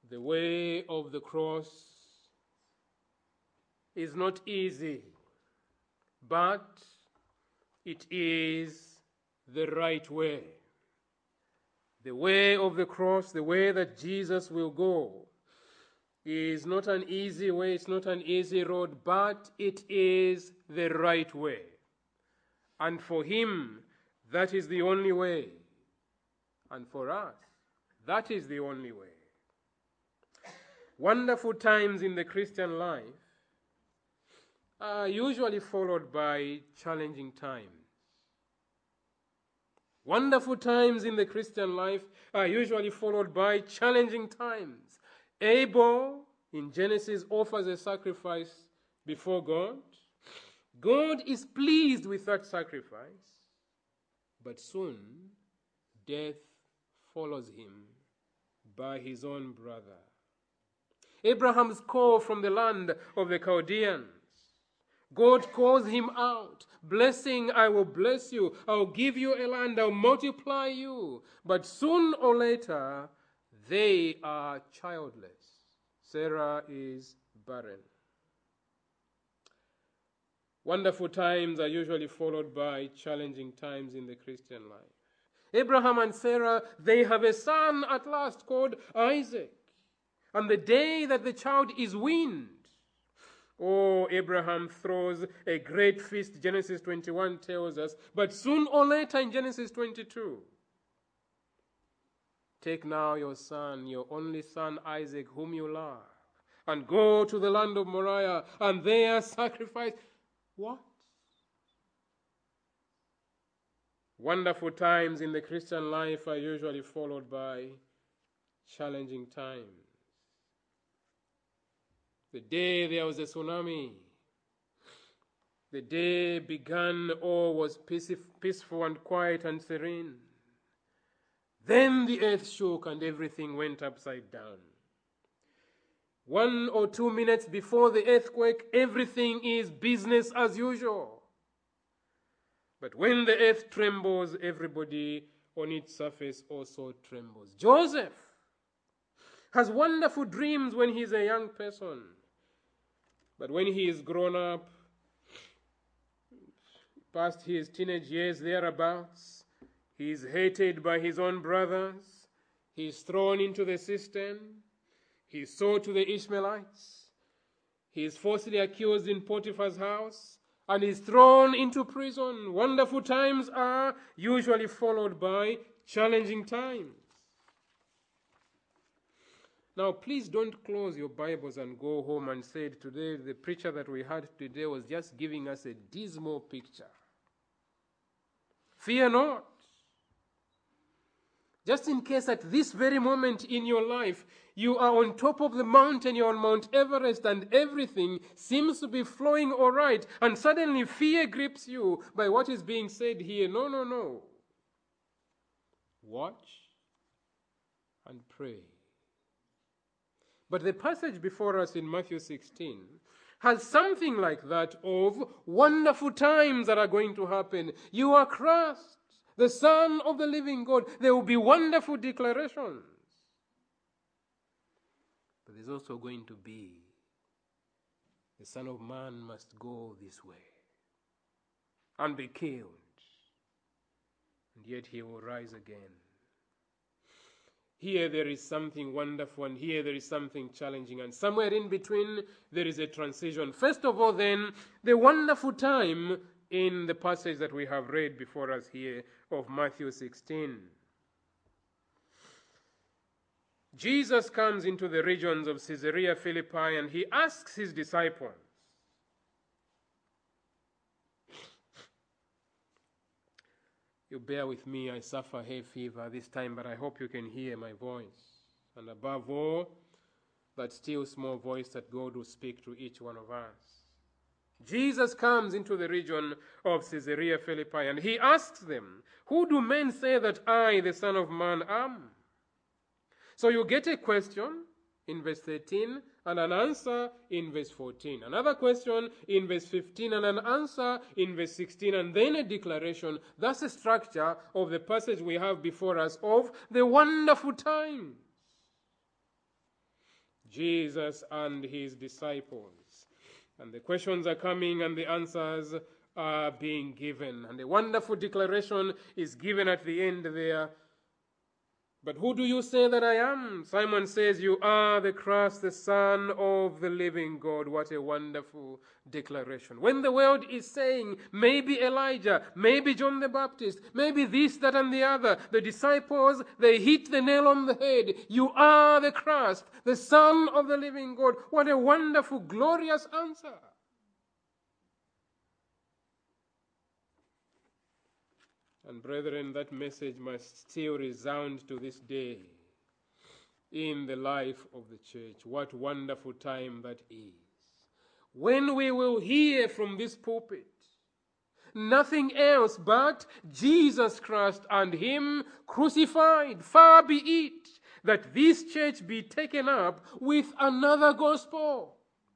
The way of the cross is not easy, but it is the right way. The way of the cross, the way that Jesus will go, is not an easy way, it's not an easy road, but it is the right way. And for him, that is the only way. And for us, that is the only way. Wonderful times in the Christian life are usually followed by challenging times. Wonderful times in the Christian life are usually followed by challenging times. Abel in Genesis offers a sacrifice before God. God is pleased with that sacrifice, but soon death follows him by his own brother. Abraham's call from the land of the Chaldeans. God calls him out. Blessing, I will bless you. I'll give you a land. I'll multiply you. But soon or later, they are childless. Sarah is barren. Wonderful times are usually followed by challenging times in the Christian life. Abraham and Sarah, they have a son at last called Isaac. And the day that the child is weaned, Abraham throws a great feast, Genesis 21 tells us, but soon or later in Genesis 22, take now your son, your only son Isaac, whom you love, and go to the land of Moriah, and there sacrifice. What? Wonderful times in the Christian life are usually followed by challenging times. The day there was a tsunami, the day began, all was peaceful and quiet and serene. Then the earth shook and everything went upside down. 1 or 2 minutes before the earthquake, everything is business as usual. But when the earth trembles, everybody on its surface also trembles. Joseph has wonderful dreams when he's a young person. But when he is grown up, past his teenage years thereabouts, he is hated by his own brothers. He is thrown into the cistern. He is sold to the Ishmaelites. He is falsely accused in Potiphar's house and is thrown into prison. Wonderful times are usually followed by challenging times. Now, please don't close your Bibles and go home and say, today, the preacher that we had today was just giving us a dismal picture. Fear not. Just in case at this very moment in your life, you are on top of the mountain, you're on Mount Everest, and everything seems to be flowing all right, and suddenly fear grips you by what is being said here. No. Watch and pray. But the passage before us in Matthew 16 has something like that of wonderful times that are going to happen. You are Christ, the Son of the living God. There will be wonderful declarations. But there's also going to be, the Son of Man must go this way and be killed. And yet he will rise again. Here there is something wonderful, and here there is something challenging, and somewhere in between there is a transition. First of all, then, the wonderful time in the passage that we have read before us here of Matthew 16. Jesus comes into the regions of Caesarea Philippi, and he asks his disciples, you bear with me, I suffer hay fever this time, but I hope you can hear my voice. And above all, that still small voice that God will speak to each one of us. Jesus comes into the region of Caesarea Philippi, and he asks them, who do men say that I, the Son of Man, am? So you get a question in verse 13 and an answer in verse 14. Another question in verse 15 and an answer in verse 16, and then a declaration. That's the structure of the passage we have before us of the wonderful times. Jesus and his disciples. And the questions are coming and the answers are being given. And a wonderful declaration is given at the end there. But who do you say that I am? Simon says, you are the Christ, the Son of the living God. What a wonderful declaration. When the world is saying, maybe Elijah, maybe John the Baptist, maybe this, that, and the other, the disciples, they hit the nail on the head. You are the Christ, the Son of the living God. What a wonderful, glorious answer. And brethren, that message must still resound to this day in the life of the church. What wonderful time that is. When we will hear from this pulpit nothing else but Jesus Christ and him crucified. Far be it that this church be taken up with another gospel.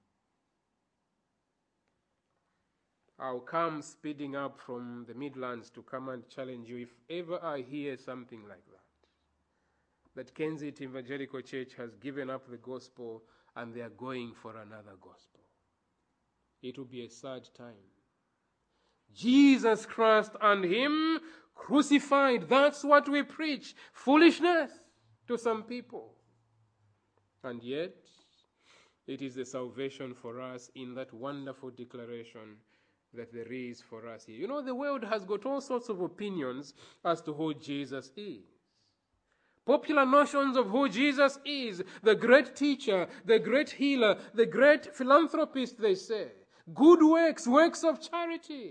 I'll come speeding up from the Midlands to come and challenge you if ever I hear something like that Kensington Evangelical Church has given up the gospel and they are going for another gospel. It will be a sad time. Jesus Christ and him crucified. That's what we preach. Foolishness to some people. And yet, it is the salvation for us in that wonderful declaration that there is for us here. You know, the world has got all sorts of opinions as to who Jesus is. Popular notions of who Jesus is, the great teacher, the great healer, the great philanthropist, they say. Good works, works of charity.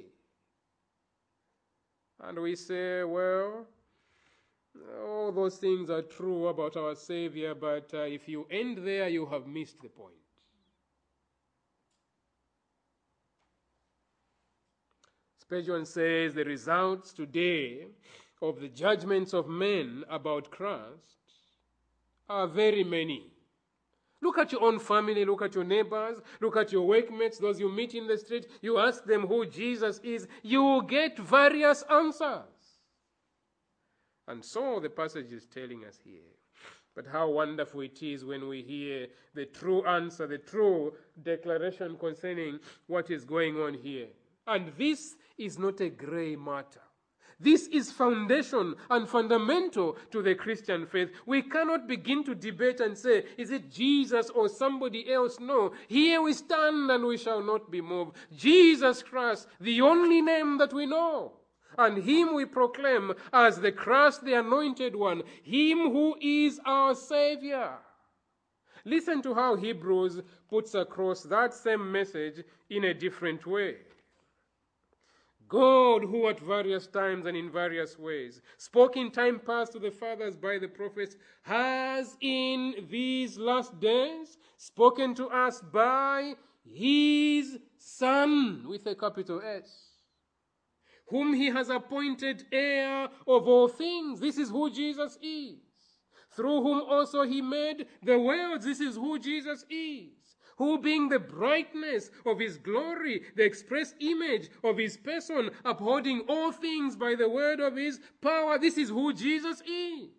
And we say, well, all those things are true about our Savior, but if you end there, you have missed the point. Spurgeon says the results today of the judgments of men about Christ are very many. Look at your own family, look at your neighbors, look at your workmates, those you meet in the street. You ask them who Jesus is, you will get various answers. And so the passage is telling us here. But how wonderful it is when we hear the true answer, the true declaration concerning what is going on here. And this is not a grey matter. This is foundation and fundamental to the Christian faith. We cannot begin to debate and say, is it Jesus or somebody else? No. Here we stand and we shall not be moved. Jesus Christ, the only name that we know. And him we proclaim as the Christ, the anointed one. Him who is our Savior. Listen to how Hebrews puts across that same message in a different way. God, who at various times and in various ways spoke in time past to the fathers by the prophets, has in these last days spoken to us by his Son, with a capital S, whom he has appointed heir of all things. This is who Jesus is. Through whom also he made the worlds. This is who Jesus is. Who being the brightness of his glory, the express image of his person, upholding all things by the word of his power. This is who Jesus is.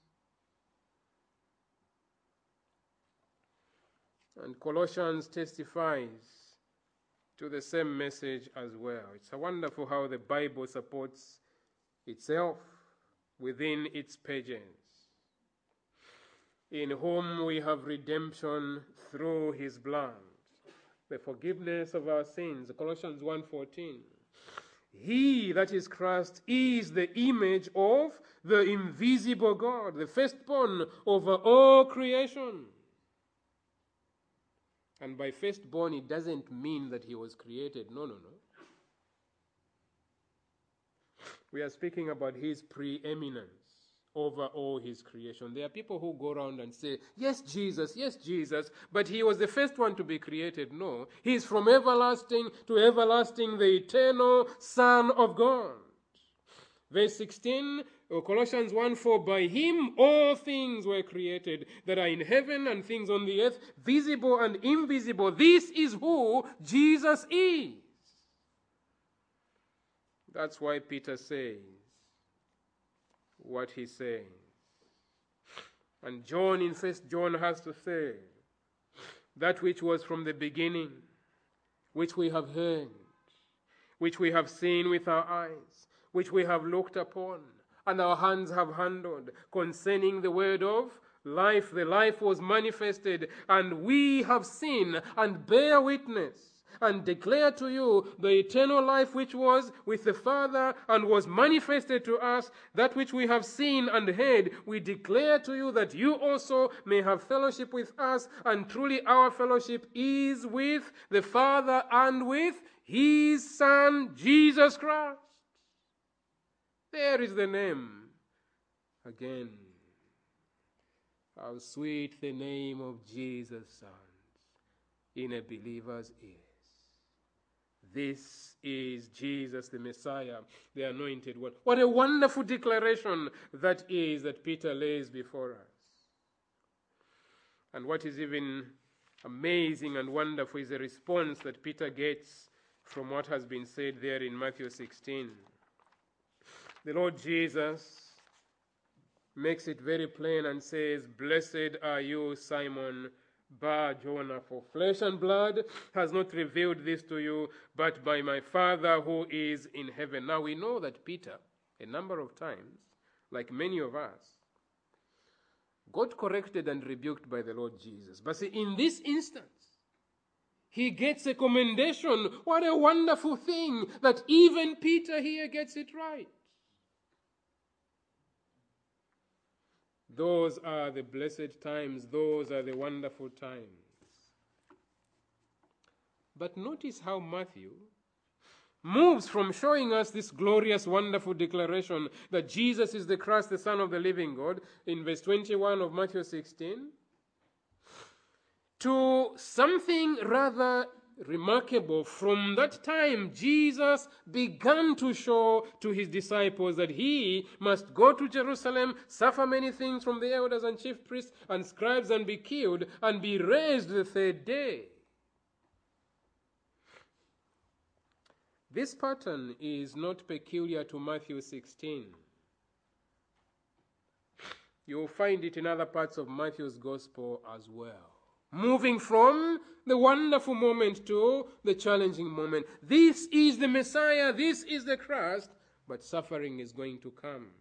And Colossians testifies to the same message as well. It's wonderful how the Bible supports itself within its pages. In whom we have redemption through his blood, the forgiveness of our sins. Colossians 1:14. He, that is Christ, is the image of the invisible God, the firstborn over all creation. And by firstborn, it doesn't mean that he was created. No. We are speaking about his preeminence over all his creation. There are people who go around and say, yes, Jesus, but he was the first one to be created. No, he's from everlasting to everlasting, the eternal Son of God. Verse 16, Colossians 1:4, by him all things were created that are in heaven and things on the earth, visible and invisible. This is who Jesus is. That's why Peter says what he says. And John in 1 John has to say that which was from the beginning, which we have heard, which we have seen with our eyes, which we have looked upon, and our hands have handled, concerning the word of life. The life was manifested, and we have seen and bear witness and declare to you the eternal life which was with the Father and was manifested to us. That which we have seen and heard, we declare to you, that you also may have fellowship with us. And truly our fellowship is with the Father and with his Son, Jesus Christ. There is the name again. How sweet the name of Jesus sounds in a believer's ears. This is Jesus the Messiah, the Anointed One. What a wonderful declaration that is, that Peter lays before us. And what is even amazing and wonderful is the response that Peter gets from what has been said there in Matthew 16. The Lord Jesus makes it very plain and says, "Blessed are you, Simon Bar-Jonah, for flesh and blood has not revealed this to you, but by my Father who is in heaven." Now we know that Peter, a number of times, like many of us, got corrected and rebuked by the Lord Jesus. But see, in this instance, he gets a commendation. What a wonderful thing that even Peter here gets it right. Those are the blessed times. Those are the wonderful times. But notice how Matthew moves from showing us this glorious, wonderful declaration that Jesus is the Christ, the Son of the living God, in verse 21 of Matthew 16, to something rather remarkable. From that time, Jesus began to show to his disciples that he must go to Jerusalem, suffer many things from the elders and chief priests and scribes, and be killed, and be raised the third day. This pattern is not peculiar to Matthew 16. You'll find it in other parts of Matthew's gospel as well. Moving from the wonderful moment to the challenging moment. This is the Messiah, this is the Christ, but suffering is going to come.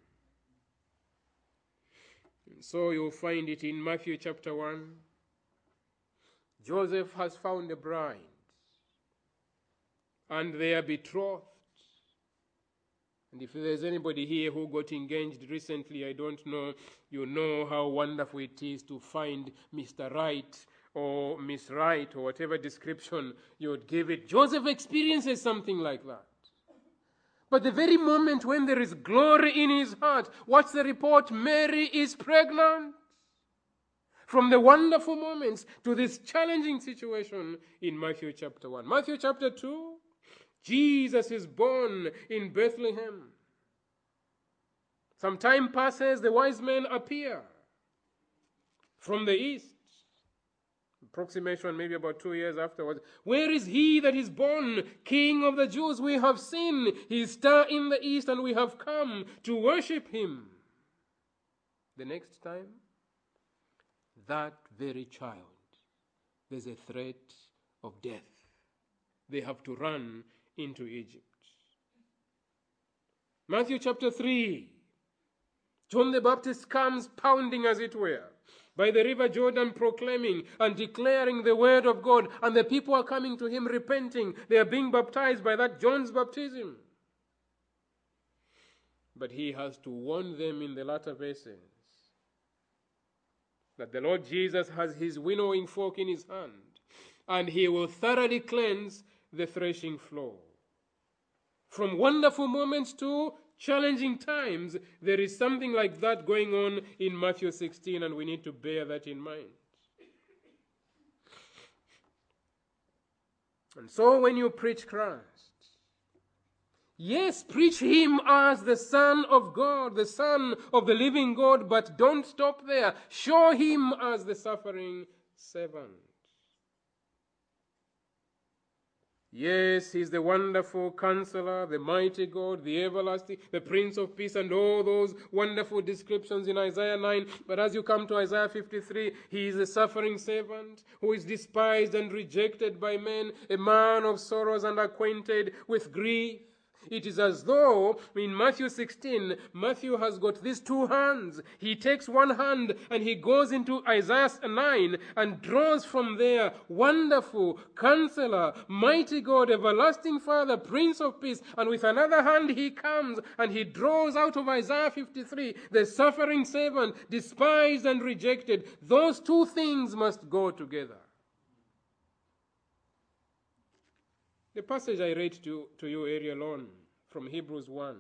And so you'll find it in Matthew chapter 1. Joseph has found a bride, and they are betrothed. And if there's anybody here who got engaged recently, I don't know, you know how wonderful it is to find Mr. Right or Miss Right, or whatever description you would give it. Joseph experiences something like that. But the very moment when there is glory in his heart, what's the report? Mary is pregnant. From the wonderful moments to this challenging situation in Matthew chapter 1. Matthew chapter 2, Jesus is born in Bethlehem. Some time passes, the wise men appear from the east. Approximation maybe about 2 years afterwards. Where is he that is born, King of the Jews? We have seen his star in the east, and we have come to worship him. The next time, that very child, there's a threat of death. They have to run into Egypt. Matthew chapter 3, John the Baptist comes pounding, as it were, by the river Jordan, proclaiming and declaring the word of God, and the people are coming to him repenting. They are being baptized by that John's baptism. But he has to warn them in the latter verses that the Lord Jesus has his winnowing fork in his hand, and he will thoroughly cleanse the threshing floor. From wonderful moments to challenging times, there is something like that going on in Matthew 16, and we need to bear that in mind. And so when you preach Christ, yes, preach him as the Son of God, the Son of the living God, but don't stop there. Show him as the suffering servant. Yes, he's the wonderful counselor, the mighty God, the everlasting, the Prince of Peace, and all those wonderful descriptions in Isaiah 9. But as you come to Isaiah 53, he is a suffering servant who is despised and rejected by men, a man of sorrows and acquainted with grief. It is as though in Matthew 16, Matthew has got these two hands. He takes one hand and he goes into Isaiah 9 and draws from there, wonderful counselor, mighty God, everlasting Father, Prince of Peace. And with another hand he comes and he draws out of Isaiah 53, the suffering servant, despised and rejected. Those two things must go together. The passage I read to you earlier on from Hebrews 1.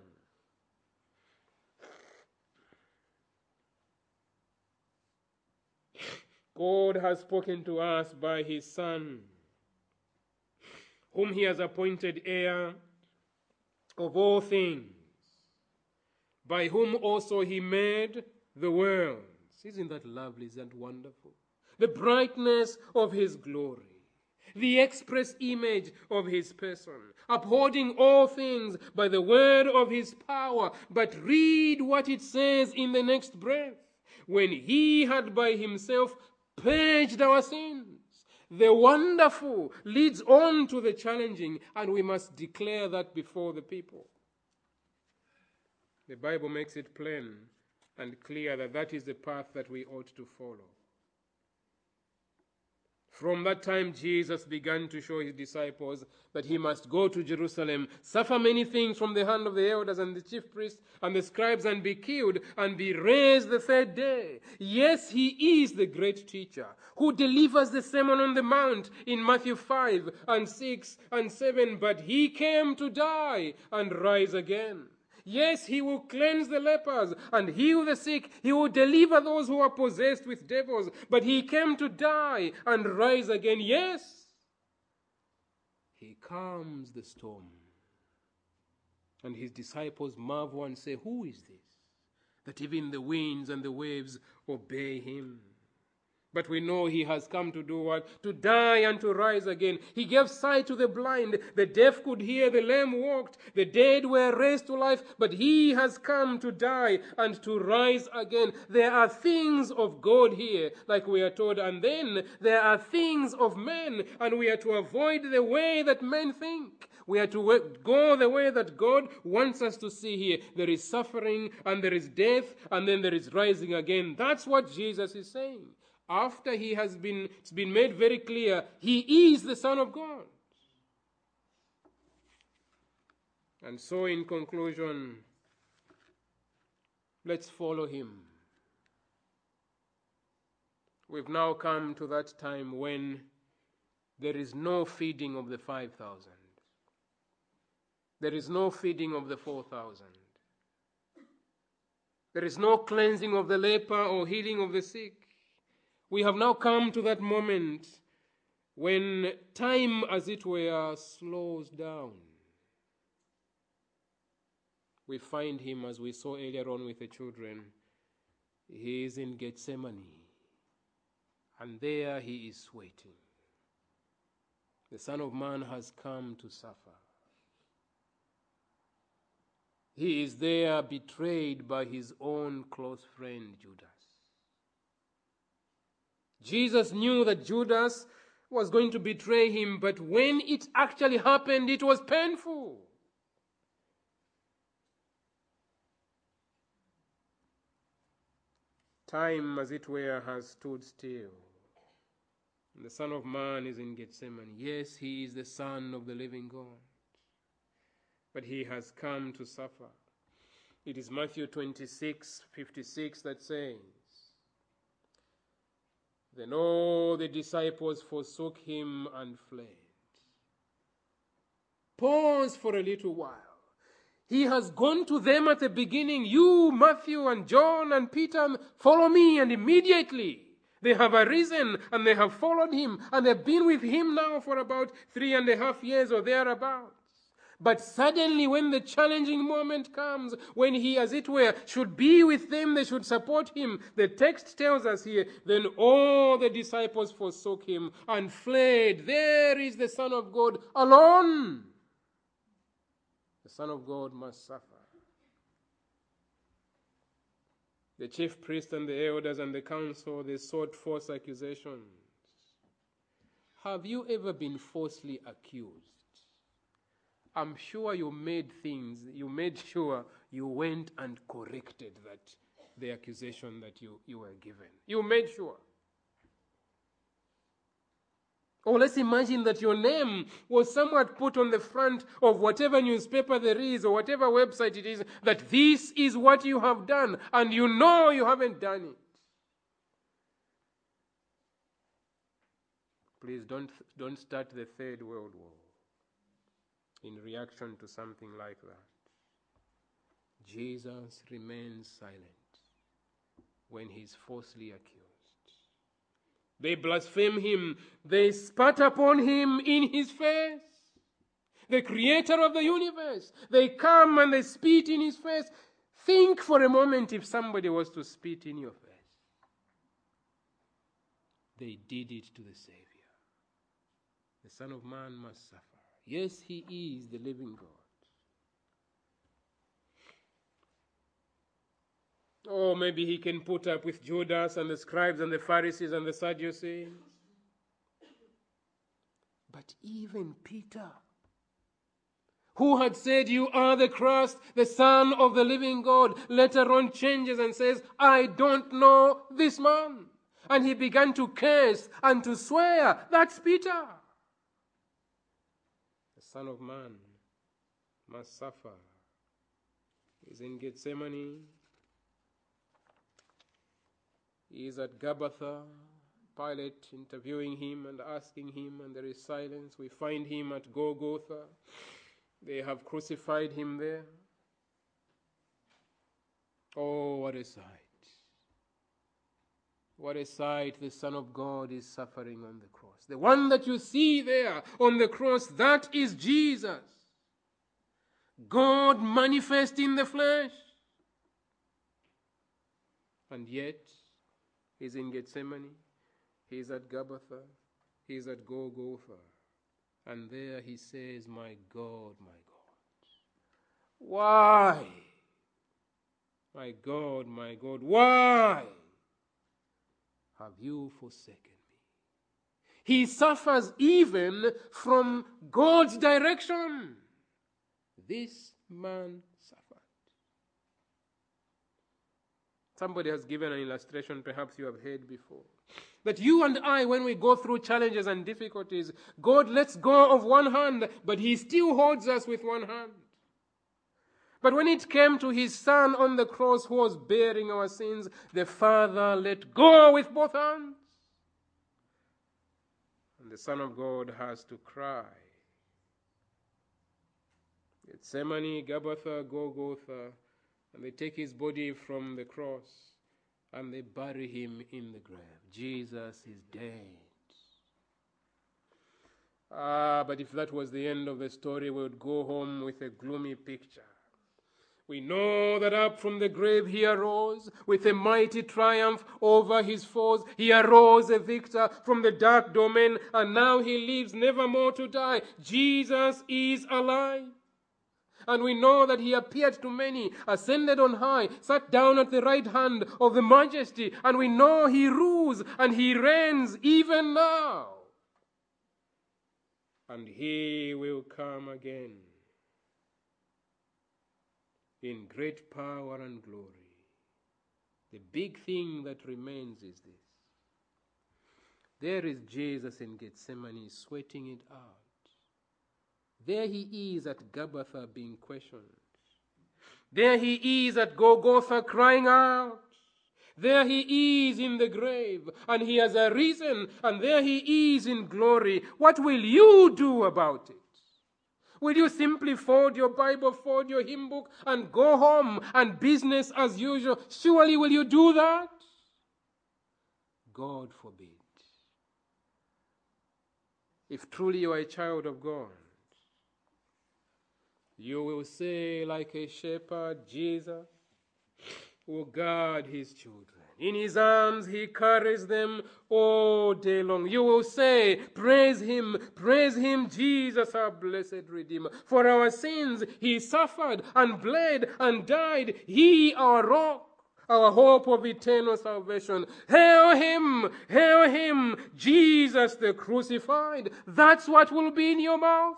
God has spoken to us by his Son, whom he has appointed heir of all things, by whom also he made the worlds. Isn't that lovely? Isn't that wonderful? The brightness of his glory, the express image of his person, upholding all things by the word of his power. But read what it says in the next breath. When he had by himself purged our sins. The wonderful leads on to the challenging, and we must declare that before the people. The Bible makes it plain and clear that that is the path that we ought to follow. From that time, Jesus began to show his disciples that he must go to Jerusalem, suffer many things from the hand of the elders and the chief priests and the scribes, and be killed and be raised the third day. Yes, he is the great teacher who delivers the Sermon on the Mount in Matthew 5 and 6 and 7. But he came to die and rise again. Yes, he will cleanse the lepers and heal the sick. He will deliver those who are possessed with devils. But he came to die and rise again. Yes, he calms the storm. And his disciples marvel and say, who is this, that even the winds and the waves obey him? But we know he has come to do what? To die and to rise again. He gave sight to the blind. The deaf could hear, the lame walked, the dead were raised to life. But he has come to die and to rise again. There are things of God here, like we are told. And then there are things of men, and we are to avoid the way that men think. We are to go the way that God wants us to see here. There is suffering, and there is death, and then there is rising again. That's what Jesus is saying. After it's been made very clear, he is the Son of God. And so in conclusion, let's follow him. We've now come to that time when there is no feeding of the 5,000. There is no feeding of the 4,000. There is no cleansing of the leper or healing of the sick. We have now come to that moment when time, as it were, slows down. We find him, as we saw earlier on with the children, he is in Gethsemane, and there he is waiting. The Son of Man has come to suffer. He is there betrayed by his own close friend Judas. Jesus knew that Judas was going to betray him, but when it actually happened, it was painful. Time, as it were, has stood still. And the Son of Man is in Gethsemane. Yes, he is the Son of the living God, but he has come to suffer. It is Matthew 26:56 that says, then all the disciples forsook him and fled. Pause for a little while. He has gone to them at the beginning. You, Matthew and John and Peter, follow me. And immediately they have arisen and they have followed him. And they've been with him now for about 3.5 years or thereabouts. But suddenly, when the challenging moment comes, when he, as it were, should be with them, they should support him, the text tells us here, then all the disciples forsook him and fled. There is the Son of God alone. The Son of God must suffer. The chief priest and the elders and the council, they sought false accusations. Have you ever been falsely accused? I'm sure you made sure you went and corrected the accusation that you were given. You made sure. Or let's imagine that your name was somewhat put on the front of whatever newspaper there is or whatever website it is, that this is what you have done, and you know you haven't done it. Please don't start the Third World War in reaction to something like that. Jesus remains silent when he's falsely accused. They blaspheme him. They spat upon him in his face. The creator of the universe. They come and they spit in his face. Think for a moment if somebody was to spit in your face. They did it to the Savior. The Son of Man must suffer. Yes, he is the living God. Oh, maybe he can put up with Judas and the scribes and the Pharisees and the Sadducees. But even Peter, who had said, "You are the Christ, the Son of the living God," later on changes and says, "I don't know this man." And he began to curse and to swear. That's Peter. The Son of Man must suffer. He's in Gethsemane. He is at Gabbatha, Pilate interviewing him and asking him, and there is silence. We find him at Golgotha. They have crucified him there. Oh, what a sight. What a sight. The Son of God is suffering on the cross. The one that you see there on the cross, that is Jesus. God manifest in the flesh. And yet, he's in Gethsemane, he's at Gabbatha, he's at Golgotha. And there he says, my God, why? My God, why have you forsaken me? He suffers even from God's direction. This man suffered. Somebody has given an illustration, perhaps you have heard before, that you and I, when we go through challenges and difficulties, God lets go of one hand, but he still holds us with one hand. But when it came to his Son on the cross who was bearing our sins, the Father let go with both hands. And the Son of God has to cry. Gethsemane, Gabbatha, Golgotha, and they take his body from the cross and they bury him in the grave. Jesus is dead. But if that was the end of the story, we would go home with a gloomy picture. We know that up from the grave he arose with a mighty triumph over his foes. He arose a victor from the dark domain, and now he lives never more to die. Jesus is alive. And we know that he appeared to many, ascended on high, sat down at the right hand of the Majesty, and we know he rules and he reigns even now. And he will come again in great power and glory. The big thing that remains is this. There is Jesus in Gethsemane sweating it out. There he is at Gabbatha being questioned. There he is at Golgotha crying out. There he is in the grave, and he has arisen, and there he is in glory. What will you do about it? Will you simply fold your Bible, fold your hymn book, and go home and business as usual? Surely will you do that? God forbid. If truly you are a child of God, You will say, like a shepherd, Jesus will guard his children. In his arms he carries them all day long. You will say, praise him, Jesus, our blessed Redeemer. For our sins he suffered and bled and died. He, our rock, our hope of eternal salvation. Hail him, Jesus the crucified. That's what will be in your mouth.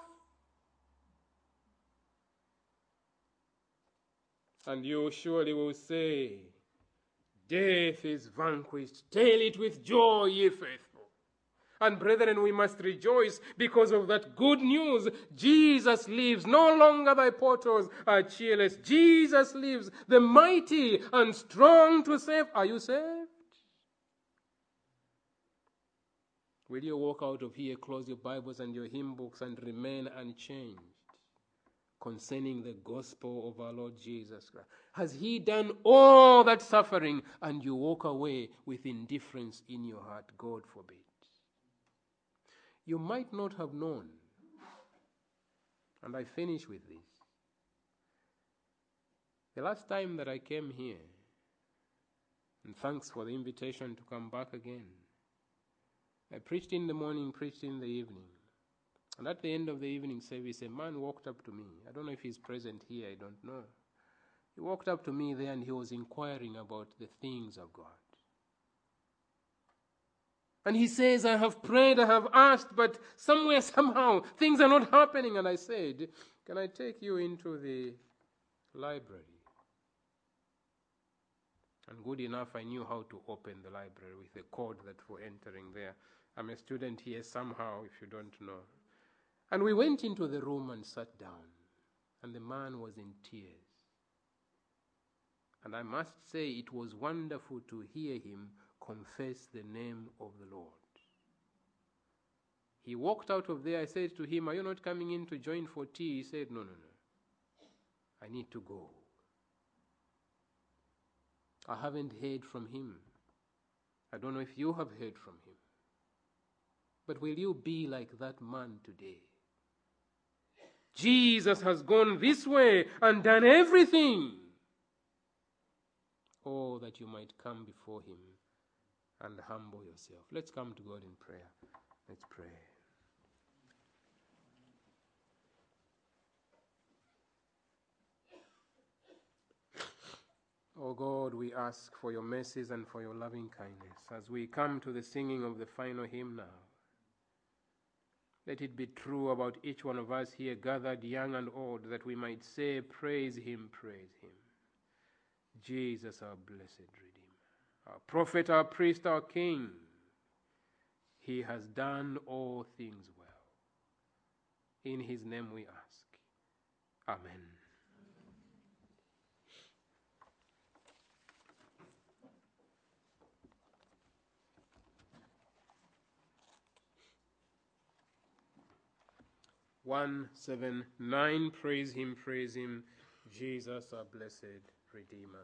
And you surely will say, death is vanquished. Tell it with joy, ye faithful. And brethren, we must rejoice because of that good news. Jesus lives. No longer thy portals are cheerless. Jesus lives, the mighty and strong to save. Are you saved? Will you walk out of here, close your Bibles and your hymn books, and remain unchanged concerning the gospel of our Lord Jesus Christ? Has he done all that suffering and you walk away with indifference in your heart? God forbid. You might not have known, and I finish with this. The last time that I came here, and thanks for the invitation to come back again, I preached in the morning, preached in the evening. And at the end of the evening service, a man walked up to me. I don't know if he's present here, I don't know. He walked up to me there and he was inquiring about the things of God. And he says, I have prayed, I have asked, but somewhere, somehow, things are not happening. And I said, can I take you into the library? And good enough, I knew how to open the library with a code that for entering there. I'm a student here somehow, if you don't know. And we went into the room and sat down. And the man was in tears. And I must say it was wonderful to hear him confess the name of the Lord. He walked out of there. I said to him, are you not coming in to join for tea? He said, no. I need to go. I haven't heard from him. I don't know if you have heard from him. But will you be like that man today? Jesus has gone this way and done everything. Oh, that you might come before him and humble yourself. Let's come to God in prayer. Let's pray. Oh God, we ask for your mercies and for your loving kindness as we come to the singing of the final hymn now. Let it be true about each one of us here gathered, young and old, that we might say, praise him, Jesus, our blessed Redeemer, our prophet, our priest, our king. He has done all things well. In his name we ask. Amen. 179, praise him, Jesus, our blessed Redeemer.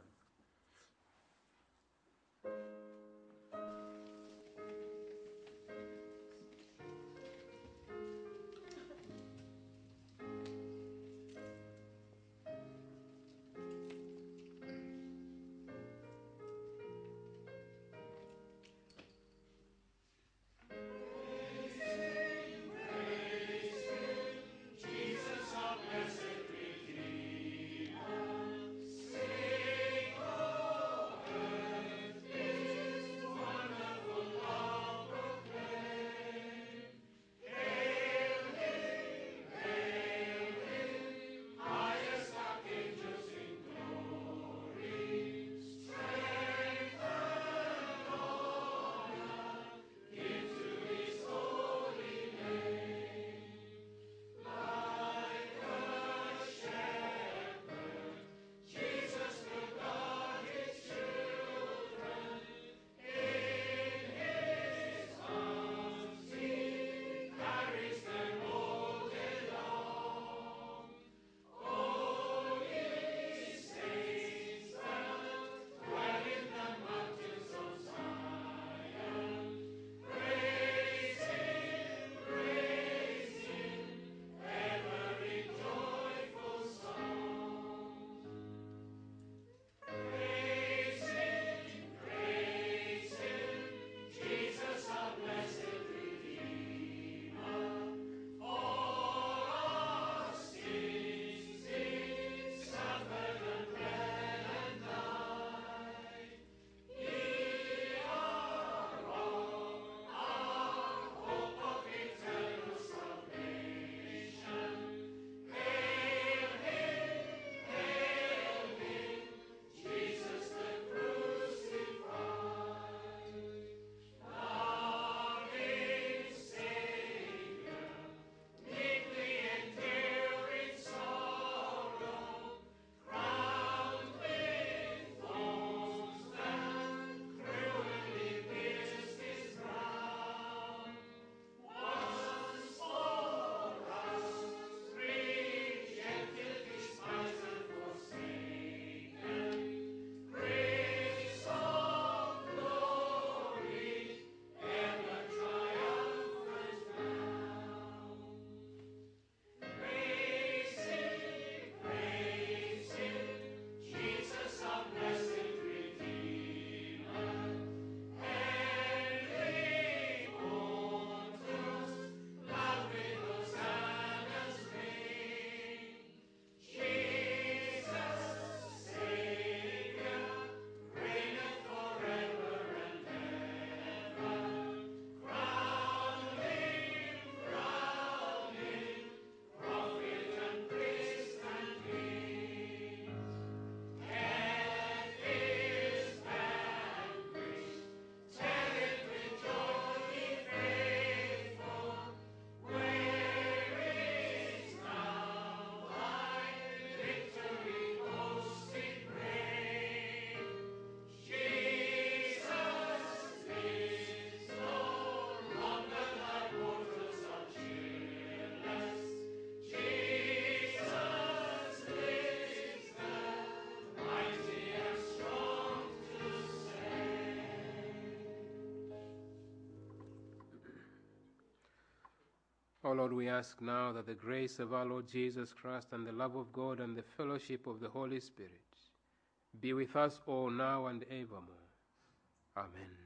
O Lord, we ask now that the grace of our Lord Jesus Christ and the love of God and the fellowship of the Holy Spirit be with us all now and evermore. Amen.